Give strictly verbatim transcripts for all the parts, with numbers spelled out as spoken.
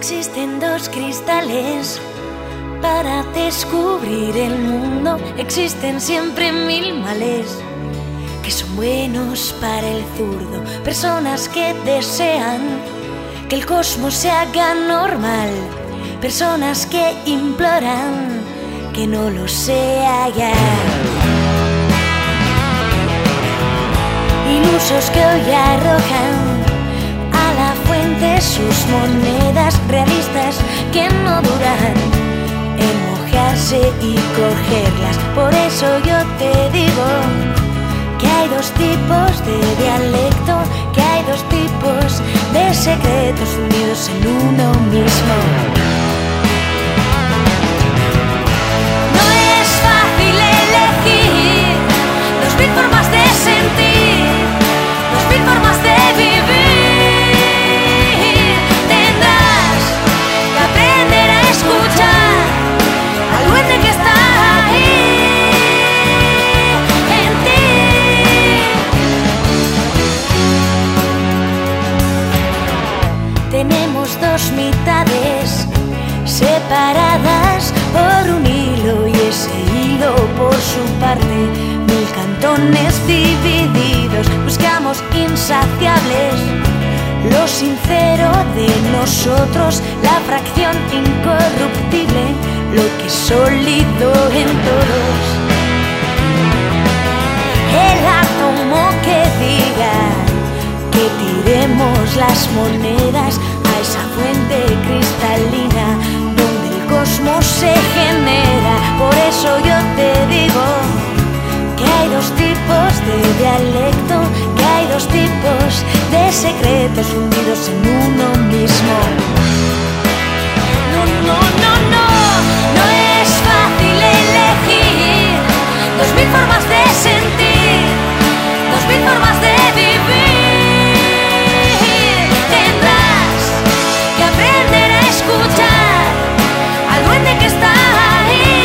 Existen dos cristales para descubrir el mundo. Existen siempre mil males que son buenos para el zurdo. Personas que desean que el cosmos se haga normal. Personas que imploran que no lo sea ya. Ilusos que hoy arrojan a la fuente sus monedas realistas que no duran en mojarse y cogerlas. Por eso yo te digo que hay dos tipos de dialecto, que hay dos tipos de secretos unidos en uno mismo. No es fácil elegir dos mil formas de sentir, dos mil formas de vivir. Tendrás que aprender a escuchar al duende que está ahí en ti. Tenemos dos mitades separadas por un hilo, y ese hilo por su parte mil cantones divididos. Buscamos insaciables lo sincero de nosotros, la fracción incorruptible, lo que es sólido en todos. El átomo que diga que tiremos las monedas a esa fuente cristalina donde el cosmos se genera. Por eso yo te digo que hay dos tipos de dialecto, que hay dos tipos de secretos hundidos en uno mismo. No, no, no, no, no es fácil elegir dos mil formas de sentir, dos mil formas de vivir. Tendrás que aprender a escuchar al duende que está ahí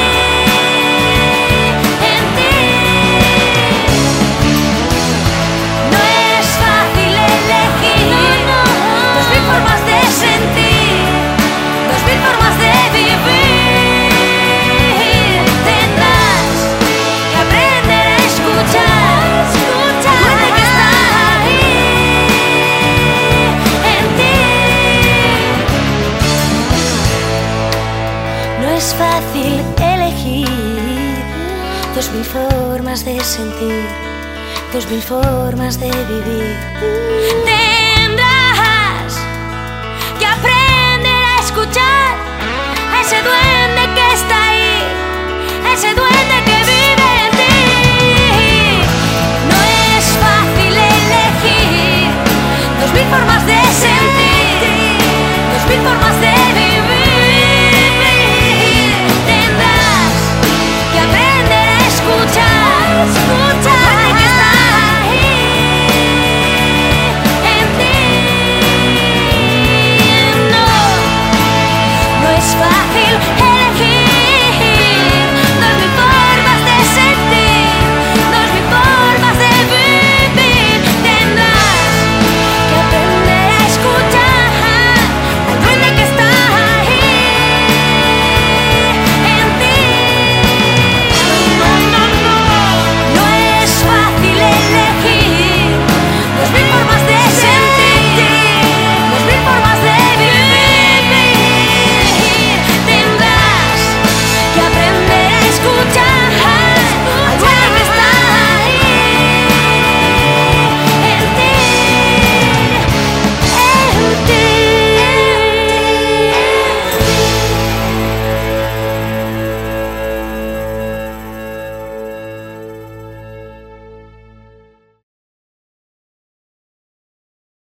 en ti. No es fácil elegir dos mil formas de sentir, dos mil formas de vivir. Tendrás que aprender a escuchar al duende que está ahí en ti. No es fácil elegir dos mil formas de sentir, dos mil formas de vivir. Tendrás que aprender a escuchar a ese duende que está ahí, a ese duende que vive en ti. No es fácil elegir dos mil formas de sentir,